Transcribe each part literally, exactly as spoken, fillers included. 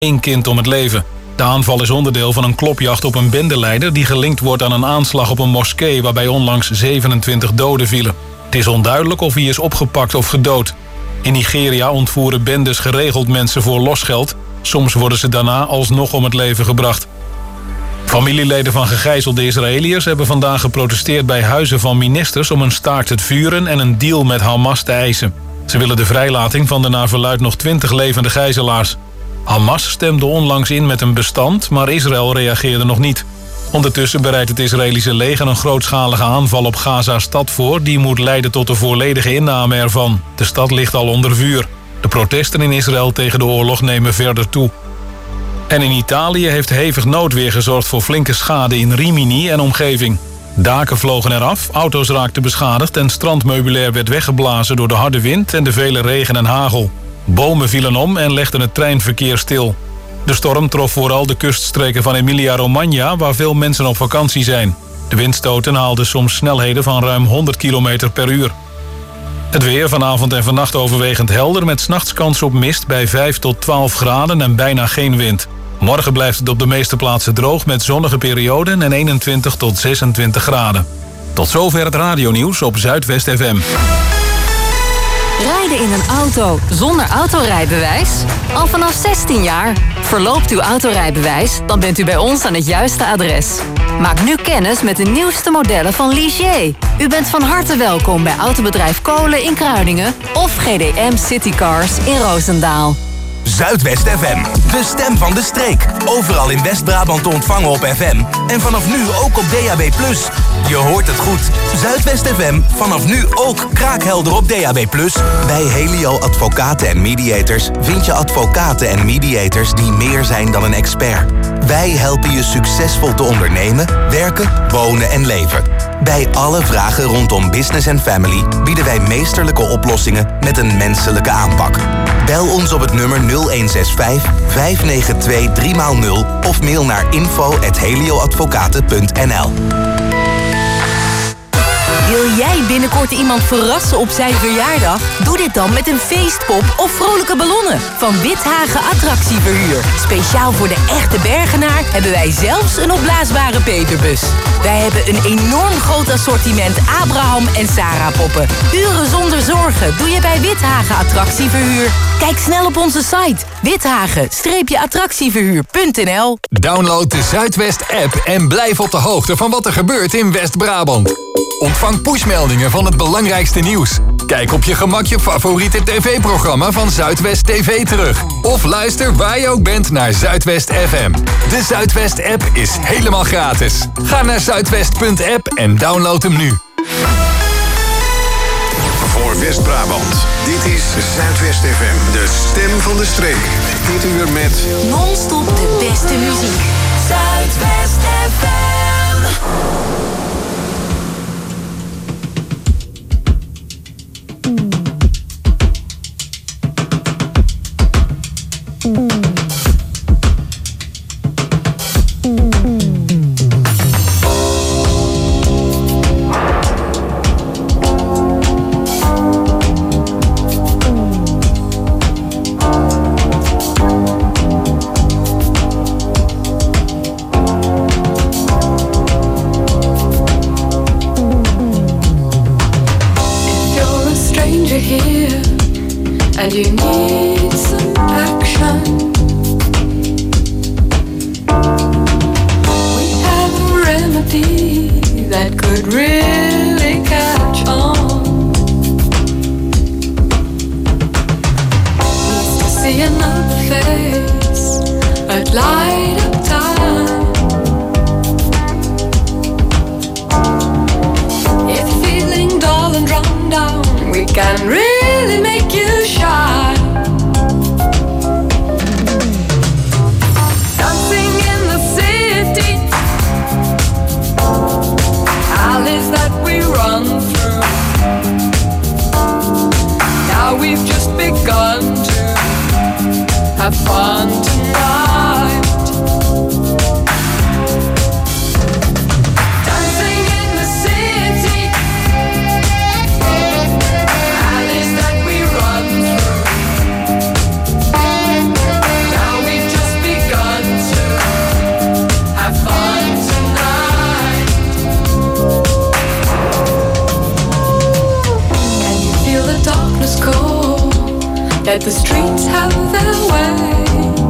één kind om het leven. De aanval is onderdeel van een klopjacht op een bendeleider die gelinkt wordt aan een aanslag op een moskee waarbij onlangs zevenentwintig doden vielen. Het is onduidelijk of hij is opgepakt of gedood. In Nigeria ontvoeren bendes geregeld mensen voor losgeld. Soms worden ze daarna alsnog om het leven gebracht. Familieleden van gegijzelde Israëliërs hebben vandaag geprotesteerd bij huizen van ministers om een staakt het vuren en een deal met Hamas te eisen. Ze willen de vrijlating van de naar verluidt nog twintig levende gijzelaars. Hamas stemde onlangs in met een bestand, maar Israël reageerde nog niet. Ondertussen bereidt het Israëlische leger een grootschalige aanval op Gaza-stad voor. Die moet leiden tot de volledige inname ervan. De stad ligt al onder vuur. De protesten in Israël tegen de oorlog nemen verder toe. En in Italië heeft hevig noodweer gezorgd voor flinke schade in Rimini en omgeving. Daken vlogen eraf, auto's raakten beschadigd en strandmeubilair werd weggeblazen door de harde wind en de vele regen en hagel. Bomen vielen om en legden het treinverkeer stil. De storm trof vooral de kuststreken van Emilia-Romagna, waar veel mensen op vakantie zijn. De windstoten haalden soms snelheden van ruim honderd kilometer per uur. Het weer vanavond en vannacht overwegend helder met 's nachts kans op mist bij vijf tot twaalf graden en bijna geen wind. Morgen blijft het op de meeste plaatsen droog met zonnige perioden en eenentwintig tot zesentwintig graden. Tot zover het radionieuws op Zuidwest F M. Rijden in een auto zonder autorijbewijs? Al vanaf zestien jaar. Verloopt uw autorijbewijs? Dan bent u bij ons aan het juiste adres. Maak nu kennis met de nieuwste modellen van Ligier. U bent van harte welkom bij autobedrijf Kolen in Kruiningen of G D M Citycars in Roosendaal. Zuidwest F M, de stem van de streek. Overal in West-Brabant te ontvangen op F M. En vanaf nu ook op D A B plus. Je hoort het goed. Zuidwest F M, vanaf nu ook kraakhelder op D A B plus. Bij Helio Advocaten en Mediators vind je advocaten en mediators die meer zijn dan een expert. Wij helpen je succesvol te ondernemen, werken, wonen en leven. Bij alle vragen rondom business en family bieden wij meesterlijke oplossingen met een menselijke aanpak. Bel ons op het nummer nul een zes vijf, vijf negen twee, drie nul of mail naar info at helioadvocaten punt n l. Wil jij binnenkort iemand verrassen op zijn verjaardag? Doe dit dan met een feestpop of vrolijke ballonnen van Withagen Attractieverhuur. Speciaal voor de echte Bergenaar hebben wij zelfs een opblaasbare peperbus. Wij hebben een enorm groot assortiment Abraham en Sarah poppen. Uren zonder zorgen doe je bij Withagen Attractieverhuur. Kijk snel op onze site withagen attractieverhuur punt n l. Download de Zuidwest-app en blijf op de hoogte van wat er gebeurt in West-Brabant. Ontvang pushmeldingen van het belangrijkste nieuws. Kijk op je gemak je favoriete tv-programma van Zuidwest T V terug. Of luister waar je ook bent naar Zuidwest F M. De Zuidwest-app is helemaal gratis. Ga naar zuidwest punt app en download hem nu. Voor West-Brabant, dit is Zuidwest F M, de stem van de streek. Dit uur met Non-stop de beste muziek. Zuidwest F M. Let the streets have their way.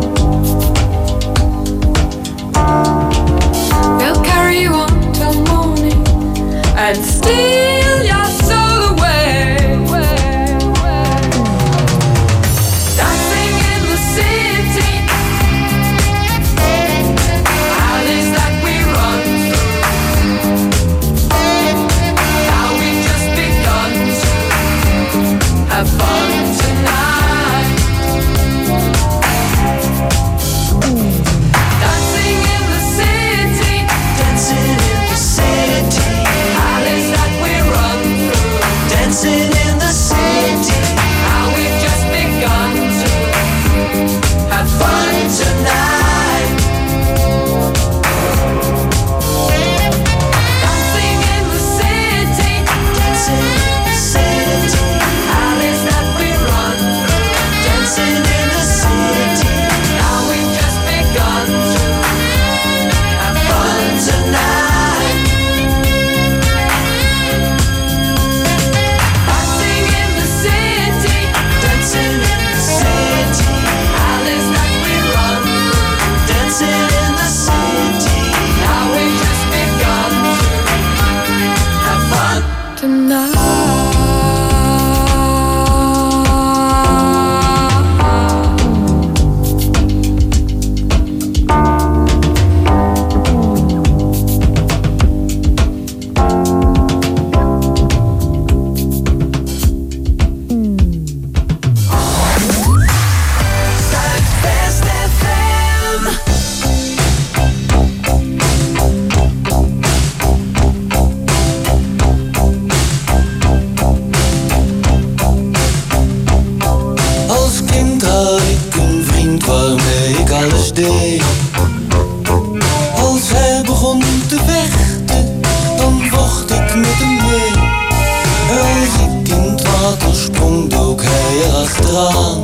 They'll carry you on till morning and steal your soul away. Dancing in the city, alleys that we run through. Now we've just begun to have fun tonight. Dancing in the city, dancing in the city, alleys that we run through. Dancing in the city, now we've just begun to have fun tonight. Dancing in the city, dancing in the city, alleys that we run through. Dancing in the city, now we've just begun to have fun tonight. Dancing in the city, dancing in the city, alleys that we run through. Dancing in the city, now we've just begun to have fun tonight. Zuidwest F M. Als kind had ik een vriend waarmee ik alles deed. Als hij begon te vechten, dan vocht ik met hem mee. Als ik in het water sprong, dook hij erachteraan.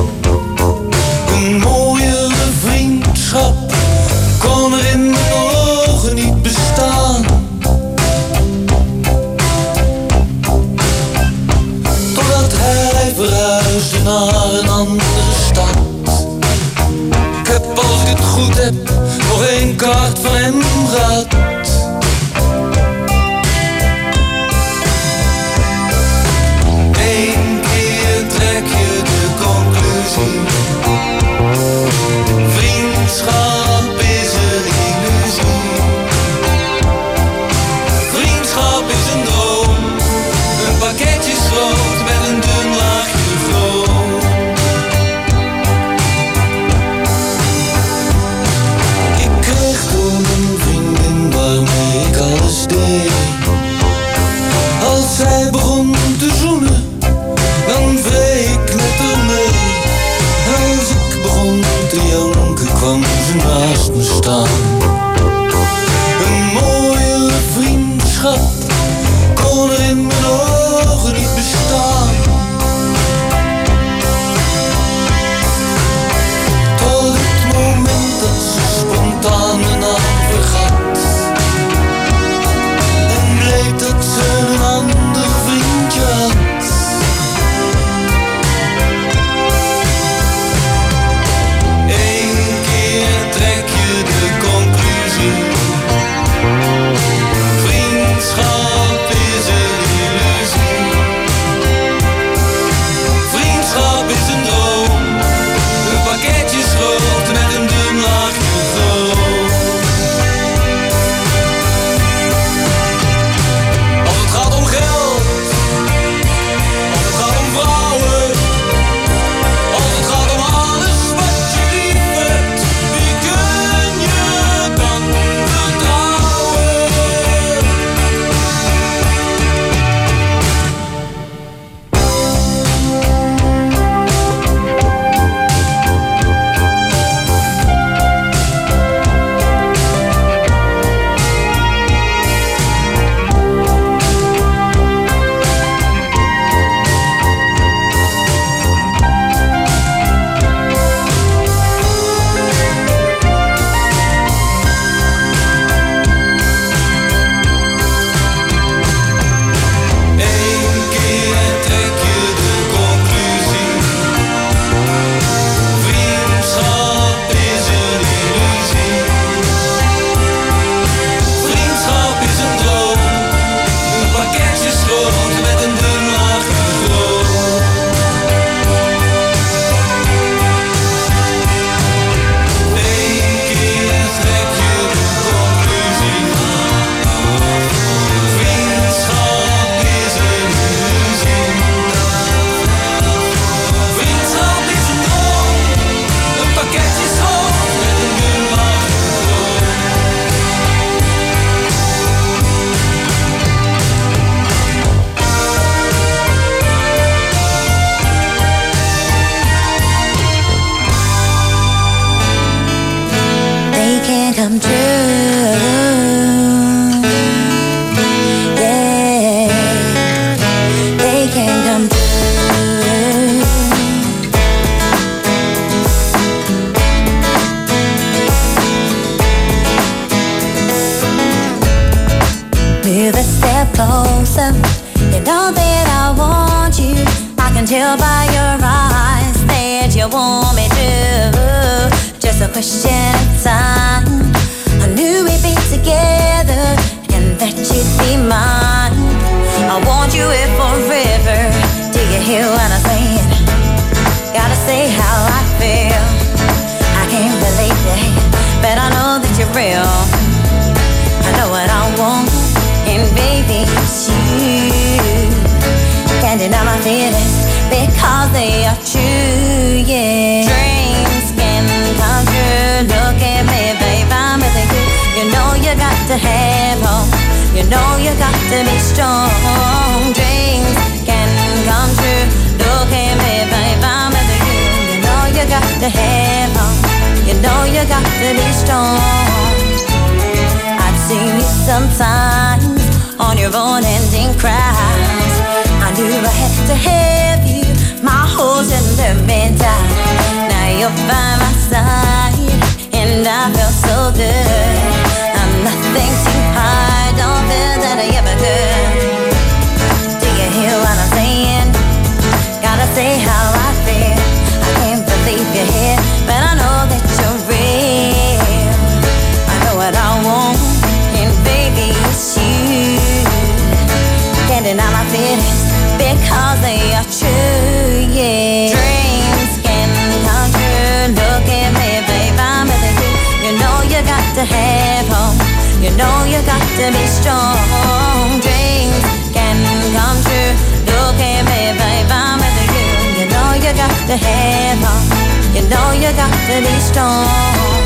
Een mooiere vriendschap kon er in mijn ogen niet bestaan. Totdat hij verhuisde naar een andere stad. Ik heb, als ik het goed heb, nog één kaart van hem gehad. Eén keer trek je de conclusie: vriendschap is een illusie. Vriendschap is een droom, een pakketje groot met een dun laagje vroom. Ik kreeg toen een vriendin can tell by your eyes that you want me to. Just a question of time. I knew we'd be together and that you'd be mine. I want you here forever. Do you hear what I'm saying? Gotta say how I feel. I can't believe it, but I know that you're real. I know what I want, and baby, it's you. Can't deny my feelings because they are true, yeah. Dreams can come true. Look at me, babe, I'm with you. You know you got to have hope. You know you got to be strong. Dreams can come true. Look at me, babe, I'm with you. You know you got to have hope. You know you got to be strong. I've seen you sometimes on your own ending cries. I knew I had to have you. My holes in the middle. Now you're by my side, and I feel so good. I'm nothing to hide. Don't feel that I ever could. Do you hear what I'm saying? Gotta say how I feel. I can't believe you're here, but I know that you're real. I know what I want, and baby, it's you. Can't deny my feelings because they are true, yeah. Dreams can come true. Look at me, babe, I'm with you. You know you got to have hope. You know you got to be strong. Dreams can come true. Look at me, babe, I'm with you. You know you got to have hope. You know you got to be strong.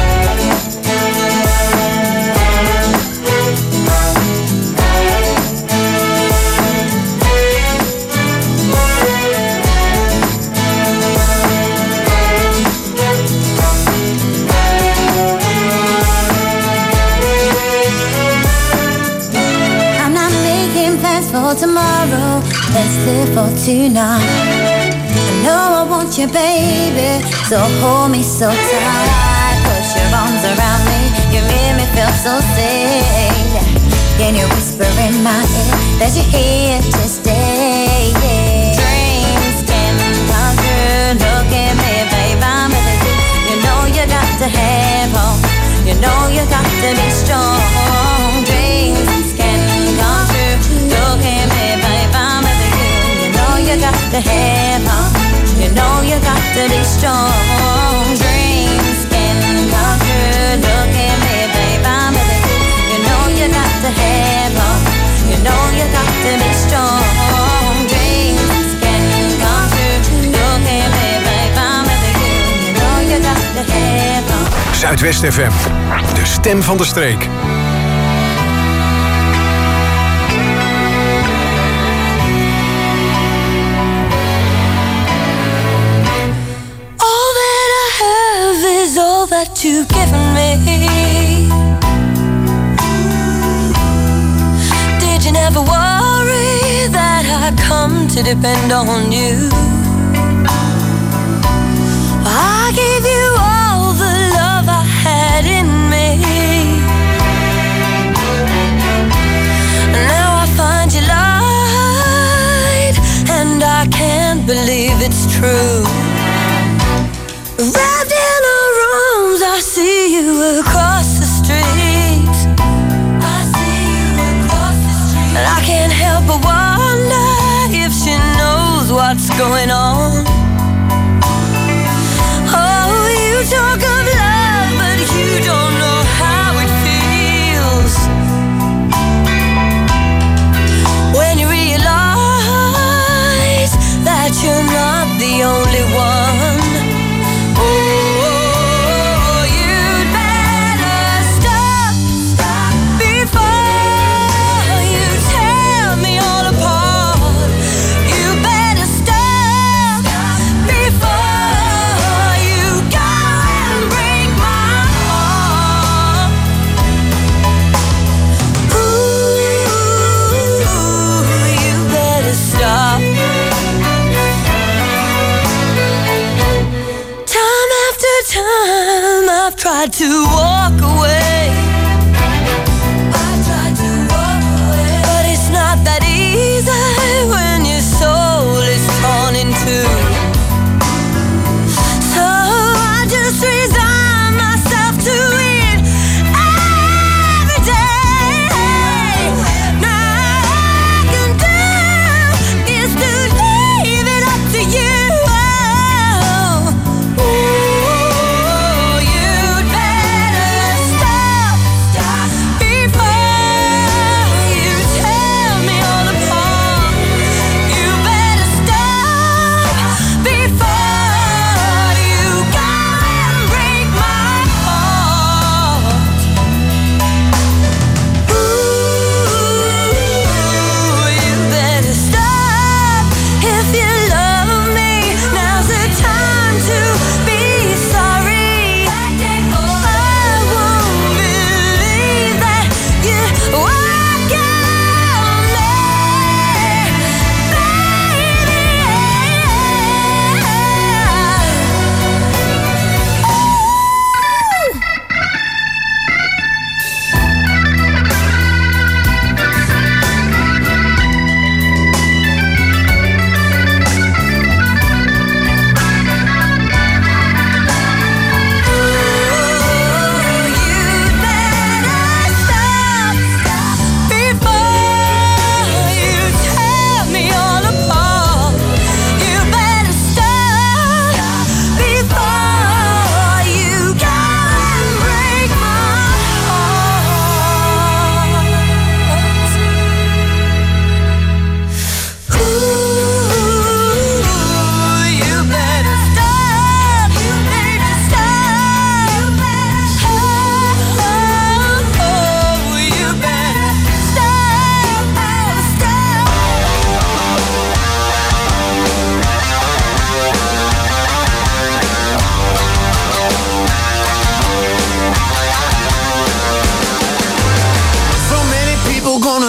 For tomorrow, let's live for tonight. I know I want you, baby, so hold me so tight. Put your arms around me, you make me feel so safe. Can you whisper in my ear that you're here to stay? Yeah. Dreams can come true. Look at me, babe, I'm with you. You know you got to have hope. You know you got to be strong. Dreams can come true. Look at me, babe, I'm with you. You know you got to have hope. You know you got to be strong. Dreams can come true. Look at me, babe, I'm with you. You know you got to have hope. You know you got to be strong. Dreams can come true. Look at me, babe, I'm with you. You know you got to have hope. Zuidwest F M, de stem van de streek. All that you've given me. Did you never worry that I'd come to depend on you? I gave you all the love I had in me. Now I find you lied, and I can't believe it's true. Wrapped in her arms, I see you across the street. I see you across the street. And I can't help but wonder if she knows what's going on. Oh, you talk of love, but you don't know how it feels. When you realize that you're not the only one. Tried to walk away. I tried to walk away. But it's not that easy when your soul is torn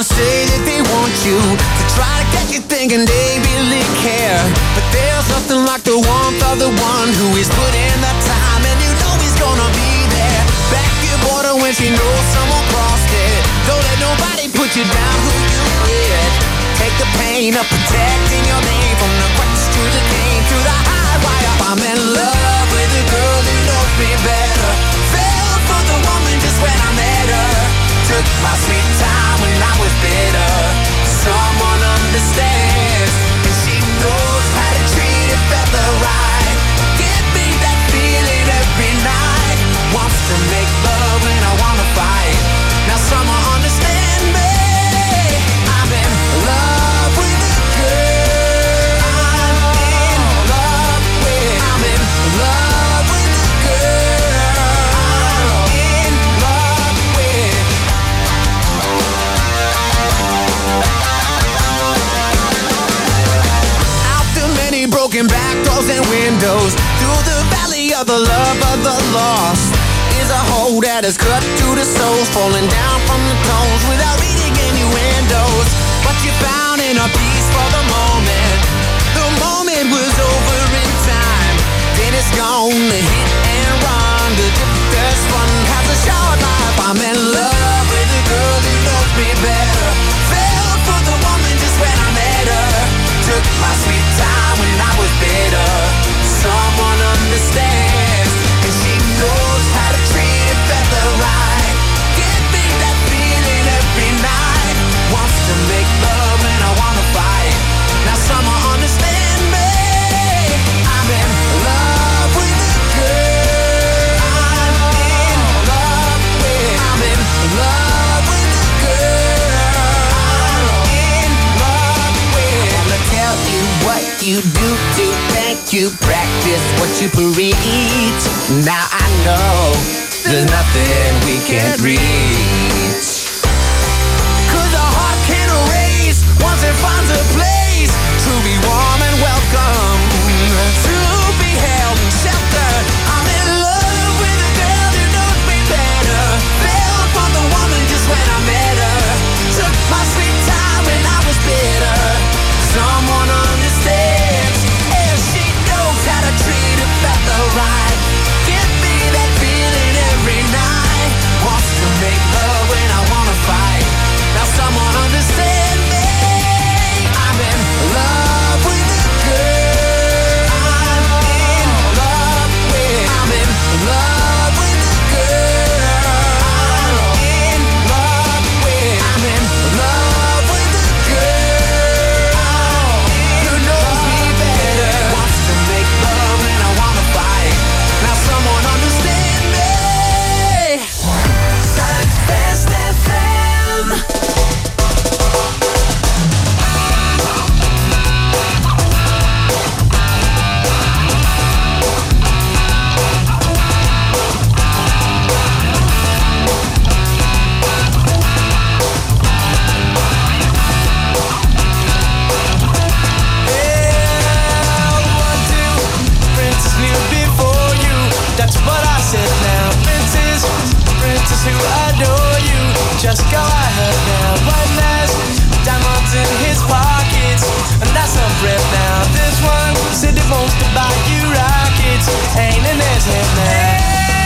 say that they want you, to try to get you thinking they really care. But there's nothing like the warmth of the one who is put in the time, and you know he's gonna be there. Back your border when she knows someone crossed it. Don't let nobody put you down who you with. Take the pain of protecting your name, from the crutch to the cane, to the high wire. I'm in love with a girl who knows me better. Fell for the woman just when I met her. Took my sweet time when I was bitter. Someone understands, and she knows how to treat a fella right. Give me that feeling every night. Wants to make love when I wanna fight. Now someone understand me. I'm in love with a girl. I'm in love with. I'm in love with a girl. I'm in love with. Out the many broken back doors and windows, through the valley of the love of the lost, is a hole that is cut to the soul, falling down from the tones without reading innuendos. But you found inner peace for the moment. The moment was over in time. Then it's gone, the hit and run. The drifter's fun has a short life. I'm in love with a girl who knows me better. Fell for the woman just when I met her. Took my sweet time when I was bitter. Someone understands, and she knows how to treat a fella right. Give me that feeling every night. Wants to make love when I wanna fight. Now someone understand me. I'm in love with a girl. I'm in love with. I'm in love with a girl. I'm in love with. I wanna tell you what you do to make you practice what you preach. Now I know there's nothing we can't reach. Cause the heart can't erase once it finds a place to be warm and welcome, to be held and sheltered. I'm in love with a girl who knows me better. Fell for the woman just when I met her. Took my sweet time when I was bitter. Someone understands, and she knows how to treat a fella right. Give me that feeling every night. Wants to make love when I wanna fight. Now someone understand me. I'm in love with a girl. I'm in love with. I'm in love with a girl. I'm in love with. I'm in love with a girl who knows me better. Wants to make love when I wanna fight. Now someone understand me. Zuidwest F M. Princess knew before you. That's what I said now. Princess, princess who adore you. Just go ahead now. One last diamonds in his pockets, and that's a breath now. This one said he wants to buy you rockets. Ain't in his head now.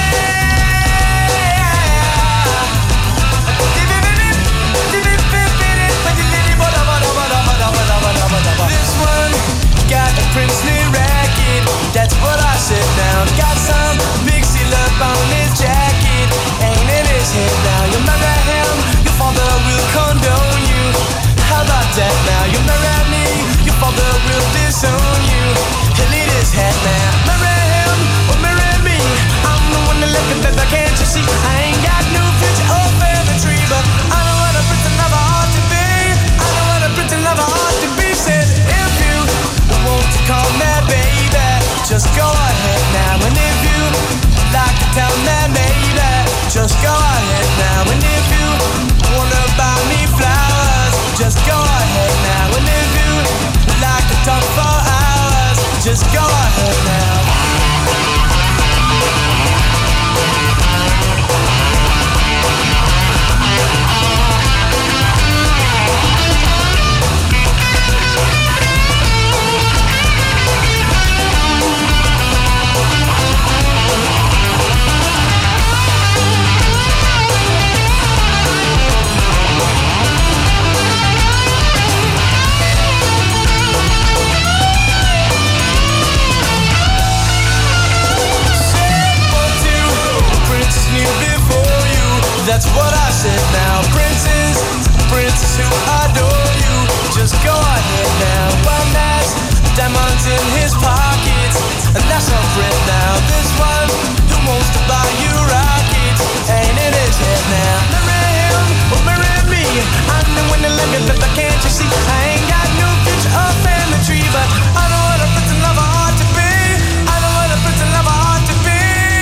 This one got a princely racket. That's what I said now. Got some big seal up on his jacket. Ain't in his head now. You marry him, your father will condone you. How about that now? You marry me, your father will disown you. He'll eat his head now. Marry him or marry me. I'm the one that left him, baby, can't you see? I ain't got no future or family tree, but I know what a pretty lover ought to be. I know what a pretty lover ought to be. Said if you want to call me baby, just go ahead now. And if you like to tell me maybe, just go ahead now. And if you wanna buy me flowers, just go ahead now. And if you like to talk for hours, just go ahead now. masses who adore you. Just go ahead now. One has diamonds in his pockets, and that's our friend now. This one who wants to buy you rockets ain't in his head now. Marry him or marry me. I'm the one that let me, but can't you see? I ain't got no future or family tree, but I know what a Prince and lover ought to be. I know what a Prince and lover ought to be.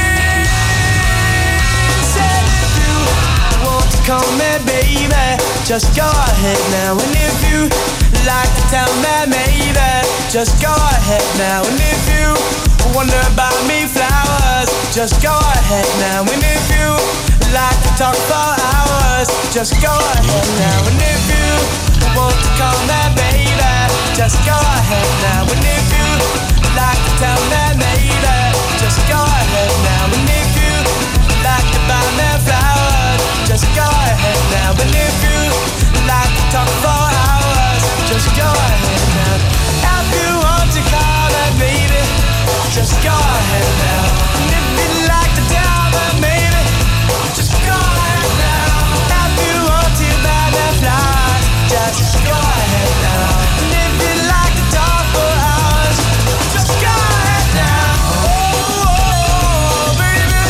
Said if you want to call me baby, just go ahead now. And if you like to tell me maybe, just go ahead now. And if you wonder about me flowers, just go ahead now. And if you like to talk for hours, just go ahead now. And if you want to call me baby, just go ahead now. And if you like to tell me maybe, just go ahead now. And if you like to buy me flowers, just go ahead now. And if you like to talk for hours, just go ahead now. If you want to call me baby, just go ahead now. And if you like to tell me maybe, just go ahead now. If you want to buy me flowers, just go ahead now. And if you like to talk for hours, just go ahead now. Oh, oh, oh baby.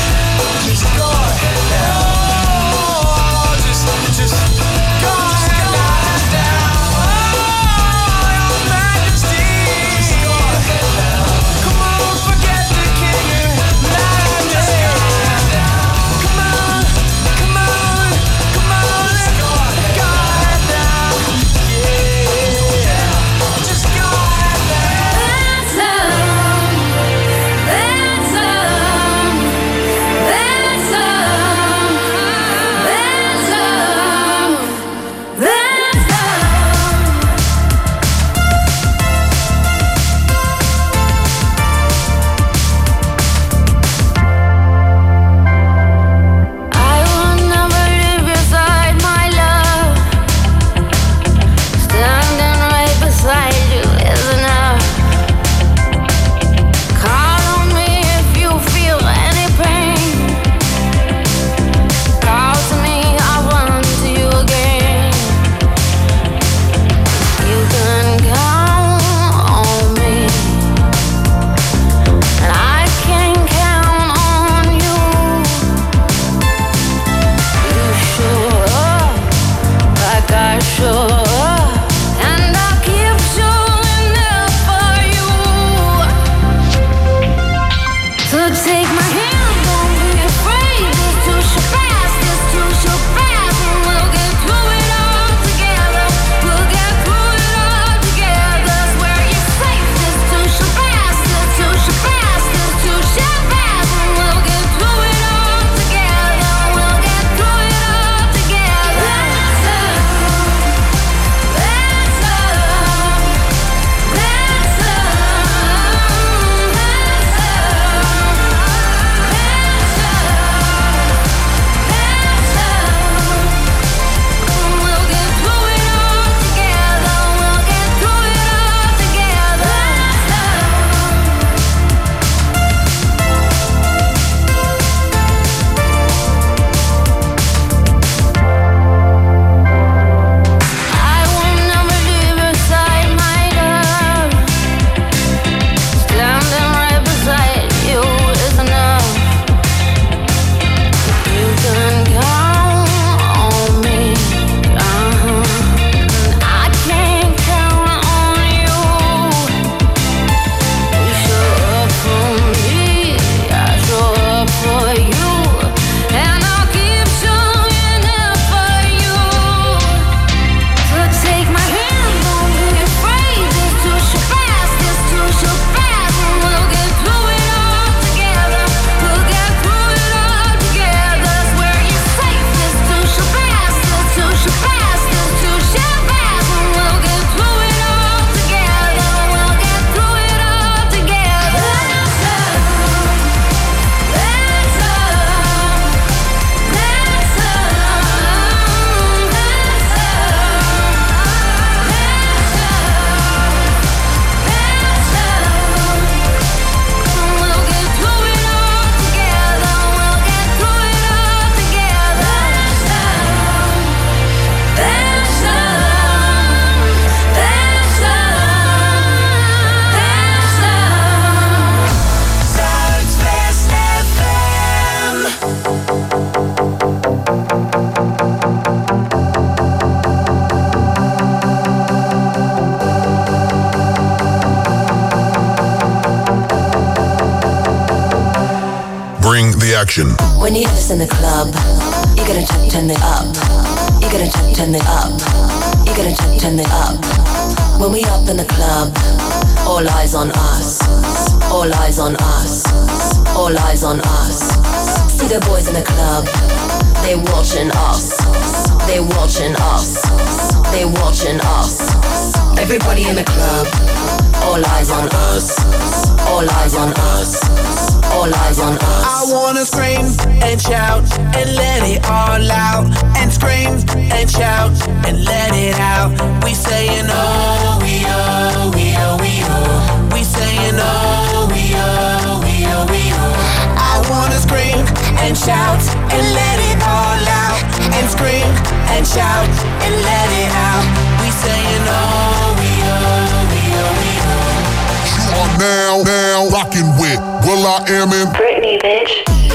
action. When you hear this in the club, you gotta turn, turn it up. You gotta turn, turn it up. You gotta turn, turn it up. When we up in the club, all eyes on us. All eyes on us. All eyes on us. See the boys in the club, they watching us. They watching us. They watching us. Everybody in the club, all eyes on us. All eyes on us. All eyes on us. I wanna scream and shout and let it all out. And scream and shout and let it out. We saying oh, we oh, we oh, we oh. We saying oh, we oh, we oh, we oh. I wanna scream and shout and let it all out. And scream and shout and let it out. We saying oh, we oh, we oh, we oh. You are now, now rocking with Will I Am in Britney, bitch.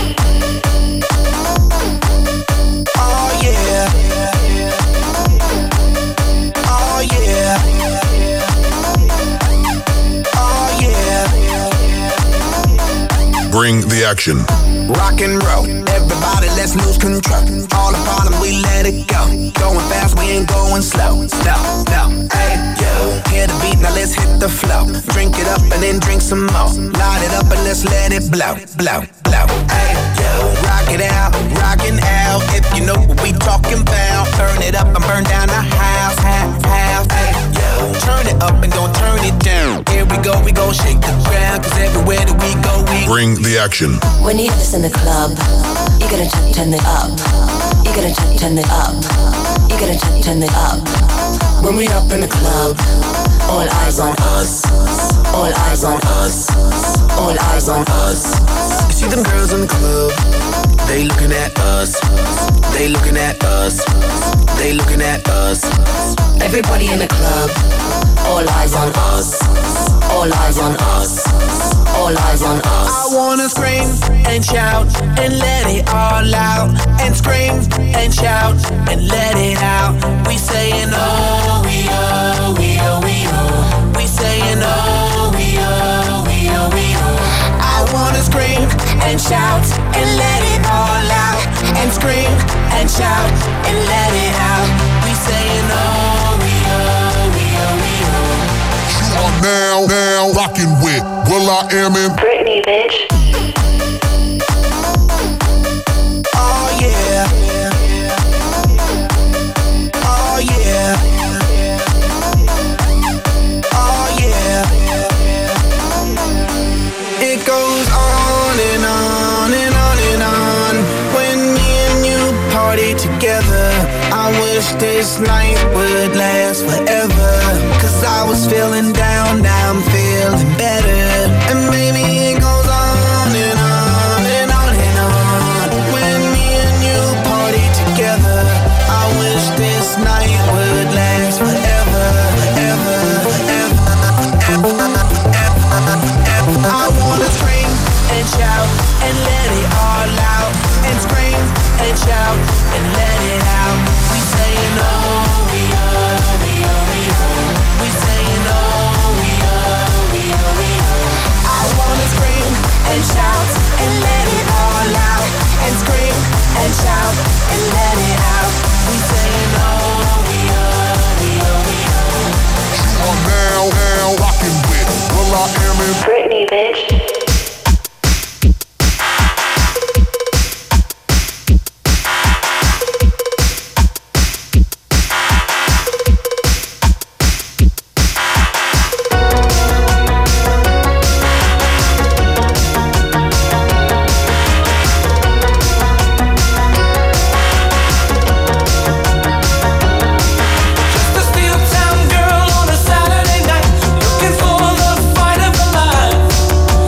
Oh yeah. Oh yeah. Oh yeah. Bring the action. Rock and roll, everybody let's lose control. All the problems we let it go. Going fast, we ain't going slow. No, no, hey, yo. Hear the beat, now let's hit the flow. Drink it up and then drink some more. Light it up and let's let it blow, blow, blow. Hey, yo. Rock it out, rockin' out. If you know what we talking about. Turn it up and burn down the house, house, house. Hey, yo. Turn it up and don't turn it down. Here we go, we gon' shake the ground. Cause everywhere that we go, we Bring the action. When you hear this in the club, you gotta turn, turn it up. You gotta turn, turn it up. You gotta turn, turn it up. When we up in the club, all eyes on us. All eyes on us. All eyes on us. You see them girls in the club, they looking at us. They looking at us. They looking at us. Everybody in the club, all eyes on us. All eyes on us. All eyes on us. I wanna scream and shout and let it all out. And scream and shout and let it out. We saying oh, we oh, we oh, we oh. We saying oh, we oh, we oh, we oh. I wanna scream and shout and let it all out. And scream and shout and let it out. We saying oh, we oh, we oh, we oh. You are now, now rocking with Will I Am in Britney, bitch. Oh yeah. Oh yeah. Oh yeah. It goes on and on and on and on. When me and you party together, I wish this night would last forever. Cause I was feeling down, now I'm feeling better. And maybe it goes on and on and on and on. When me and you party together, I wish this night would last forever, forever, forever, forever, forever. I wanna scream and shout and let it all out. And scream and shout and let it out. We saying oh, we oh, we oh, we oh. We saying oh, we oh, we oh, we oh. I wanna scream and shout and let it all out. And scream and shout and let it out. We saying oh, we oh, we oh, we oh. You are now, now rocking with Will I Am in Britney, bitch. Girl on a Saturday night, looking for the fight of her life.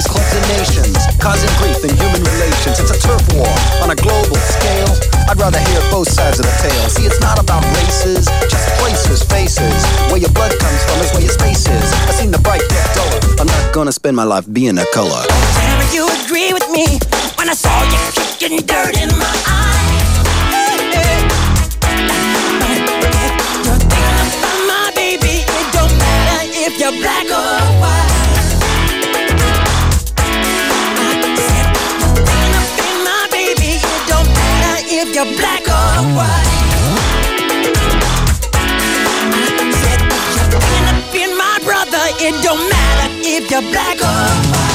Gangs, clubs and nations, causing grief in human relations. It's a turf war on a global scale. I'd rather hear both sides of the tale. See, it's not about races, just places, faces. Where your blood comes from is where your space is. I seen the bright get duller. I'm not gonna spend my life being a color. Never you agree with me when I saw you kicking dirt in my eye. You're thinking about my baby. It don't matter if you're black or white. If you're black or white, I said you're picking up in my brother. It don't matter if you're black or white.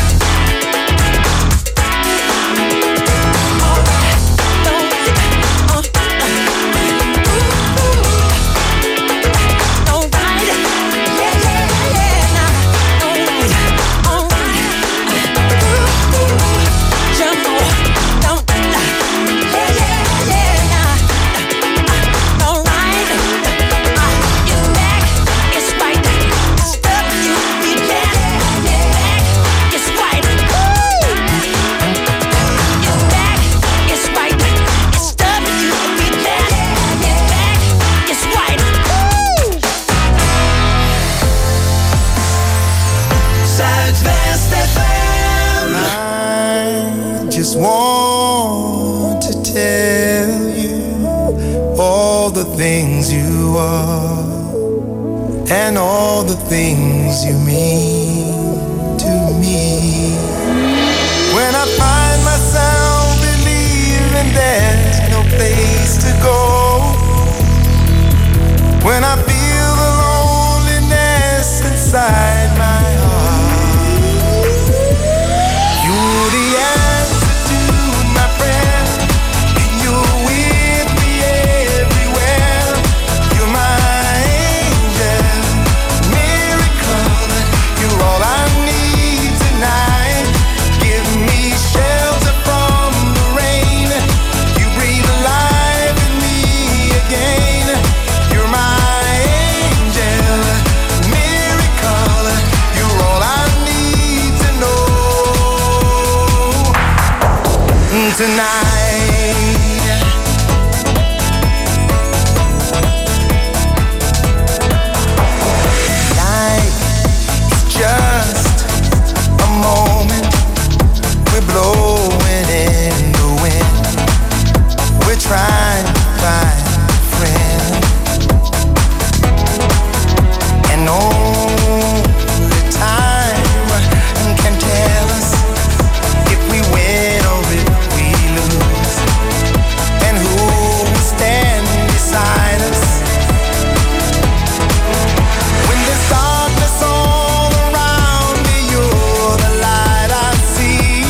Just want to tell you all the things you are and all the things you mean to me. When I find myself believing there's no place to go, when I feel the loneliness inside my heart, you're the answer. Tonight, life is just a moment. We're blowing in the wind. We're trying to find a friend, and only time can tell us if we win or if and who will stand beside us when there's darkness all around me. You're the light I see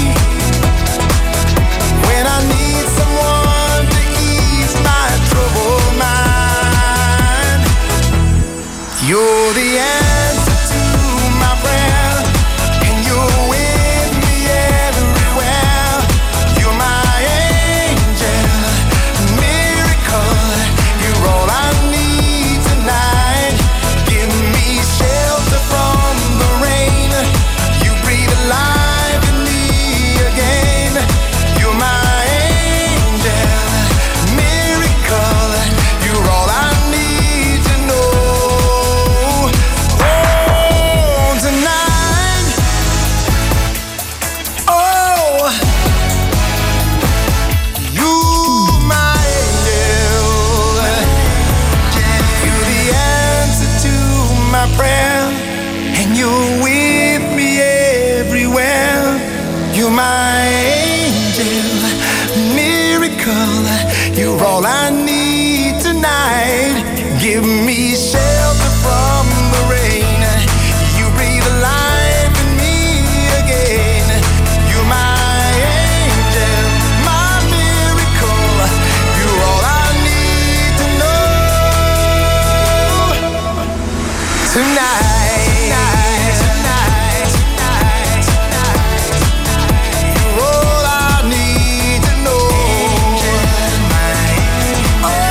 when I need someone to ease my troubled mind. You're the answer to my prayer, and you're with me everywhere. You're my all I need tonight. Give me shelter from the rain. You breathe alive in me again. You're my angel, miracle. You're all I need to know. Oh, tonight. Oh, you my my prayer, and you're with me everywhere. You're my angel, miracle. You're all I need tonight. Give me shelter from the rain. You breathe alive in me again. You're my angel, my miracle. You're all I need to know tonight. Oh,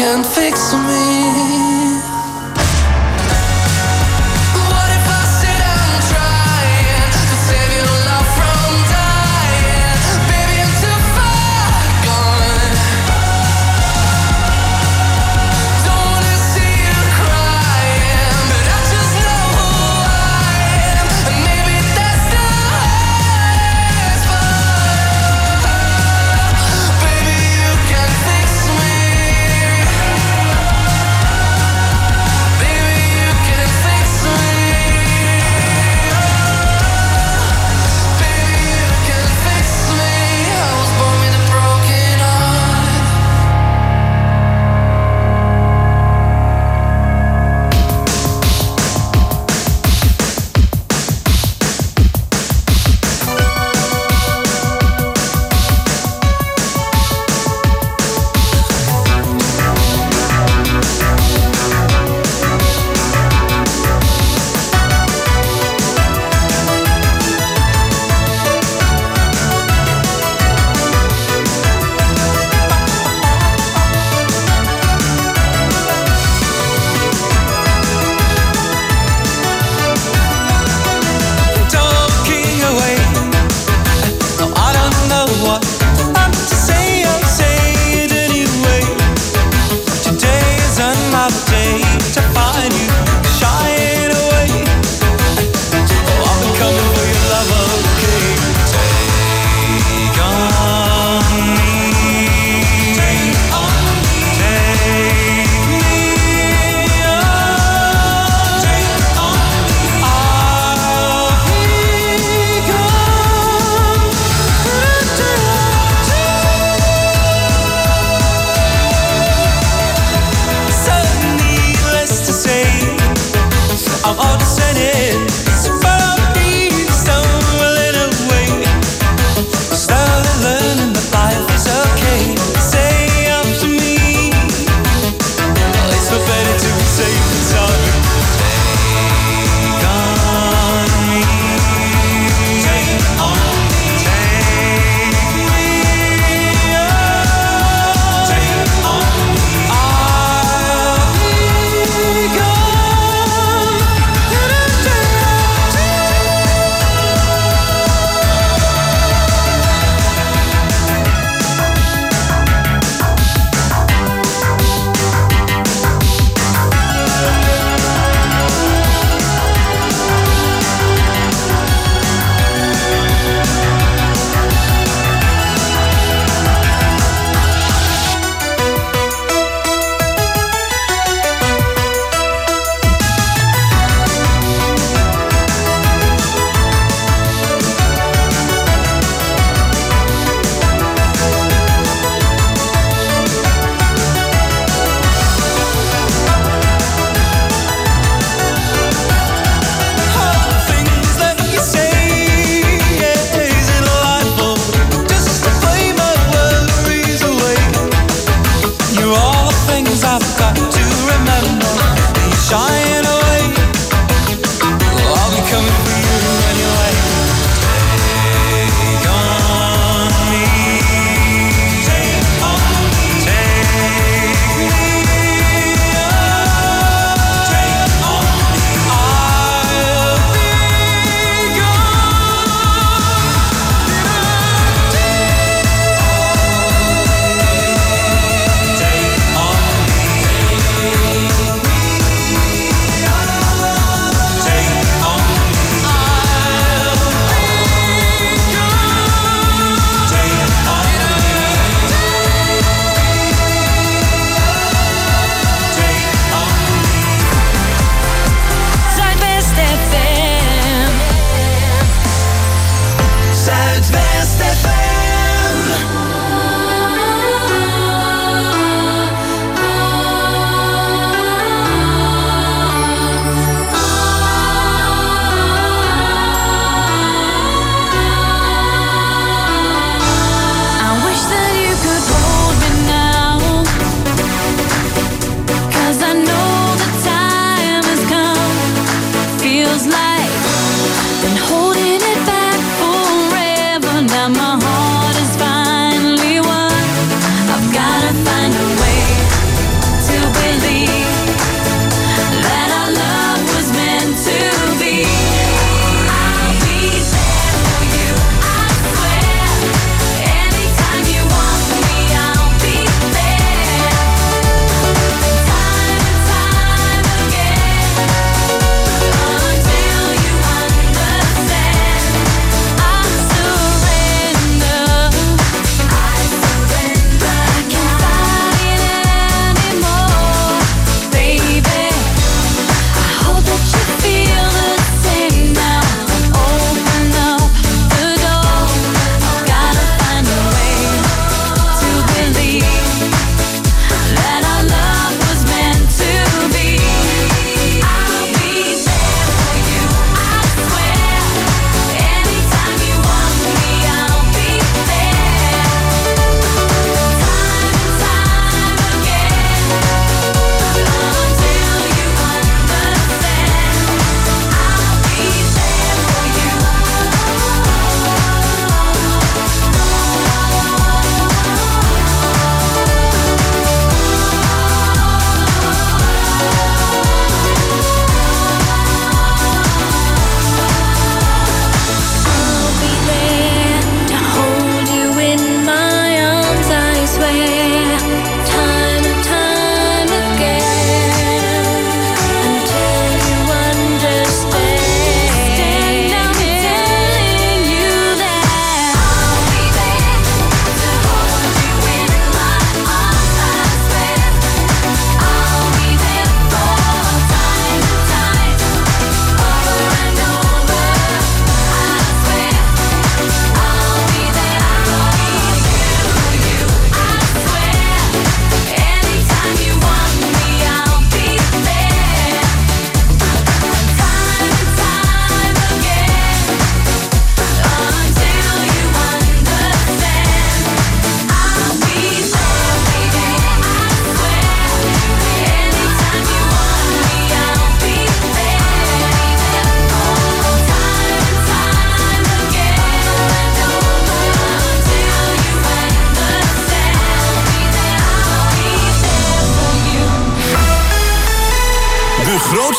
can fix me. What if I sit and try to save your love from dying? Baby, I'm too far gone. Don't wanna see you crying, but I just know who I am, and maybe that's the hardest part. Baby, you can fix me. Baby, you can fix me. Baby, you can fix me. I was born with a broken heart. Talking away. No, I don't know what I'm to say. I'll say it anyway. Today is another day to find you shying away. Oh, I've been coming for your love, okay? Take on me. Take on me. Take me on. Take on me. I'll be gone. So needless to say, I'm all descended, but I'm being stumbling away. Slowly learning that life is okay. Say up to me, it's no better to be safe than sorry. Take on me. Take on me. Take me on. Take on me. I'll be gone. Things that you say, yeah, is it delightful just to play my worries away? You're all the things I've got to remember. You're shying away. Well, I'll be coming for you anyway. Take on me. Take on me. Take me on. Take on me. I'll be gone. Take on me.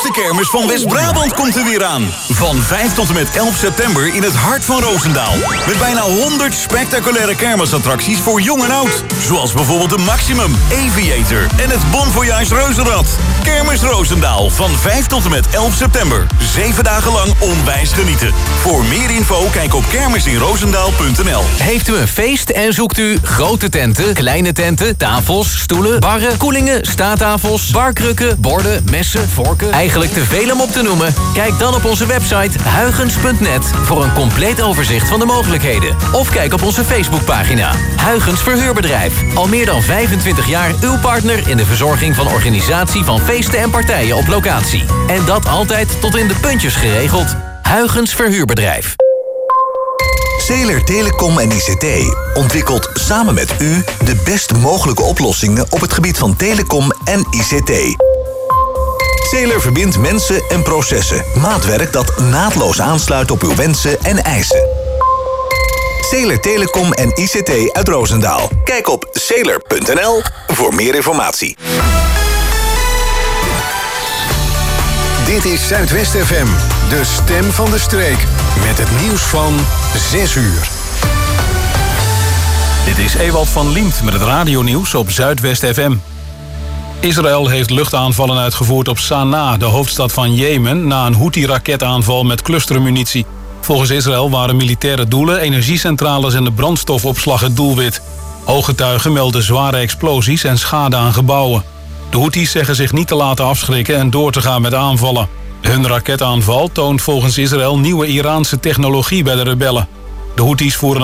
grootste kermis van West-Brabant komt er weer aan. Van vijf tot en met elf september in het hart van Roosendaal. Met bijna honderd spectaculaire kermisattracties voor jong en oud. Zoals bijvoorbeeld de Maximum, Aviator en het Bon Voyage Reuzenrad. Kermis Roosendaal van vijf tot en met elf september. Zeven dagen lang onwijs genieten. Voor meer info kijk op kermisinroosendaal punt n l. Heeft u een feest en zoekt u grote tenten, kleine tenten, tafels, stoelen, barren, koelingen, staattafels, barkrukken, borden, messen, vorken? Eigenlijk te veel om op te noemen? Kijk dan op onze website huygens punt net voor een compleet overzicht van de mogelijkheden. Of kijk op onze Facebookpagina. Huygens Verhuurbedrijf. Al meer dan vijfentwintig jaar uw partner in de verzorging van organisatie van feesten en partijen op locatie. En dat altijd tot in de puntjes geregeld. Huygens Verhuurbedrijf. Zeeler Telecom en I C T ontwikkelt samen met u de best mogelijke oplossingen op het gebied van telecom en I C T. Zeeler verbindt mensen en processen. Maatwerk dat naadloos aansluit op uw wensen en eisen. Zeeler Telecom en I C T uit Roosendaal. Kijk op zeeler punt n l voor meer informatie. Dit is Zuidwest F M, de stem van de streek. Met het nieuws van zes uur. Dit is Ewald van Liemt met het radionieuws op Zuidwest F M. Israël heeft luchtaanvallen uitgevoerd op Sanaa, de hoofdstad van Jemen, na een Houthi-raketaanval met clustermunitie. Volgens Israël waren militaire doelen, energiecentrales en de brandstofopslag het doelwit. Ooggetuigen melden zware explosies en schade aan gebouwen. De Houthis zeggen zich niet te laten afschrikken en door te gaan met aanvallen. Hun raketaanval toont volgens Israël nieuwe Iraanse technologie bij de rebellen. De Houthis voeren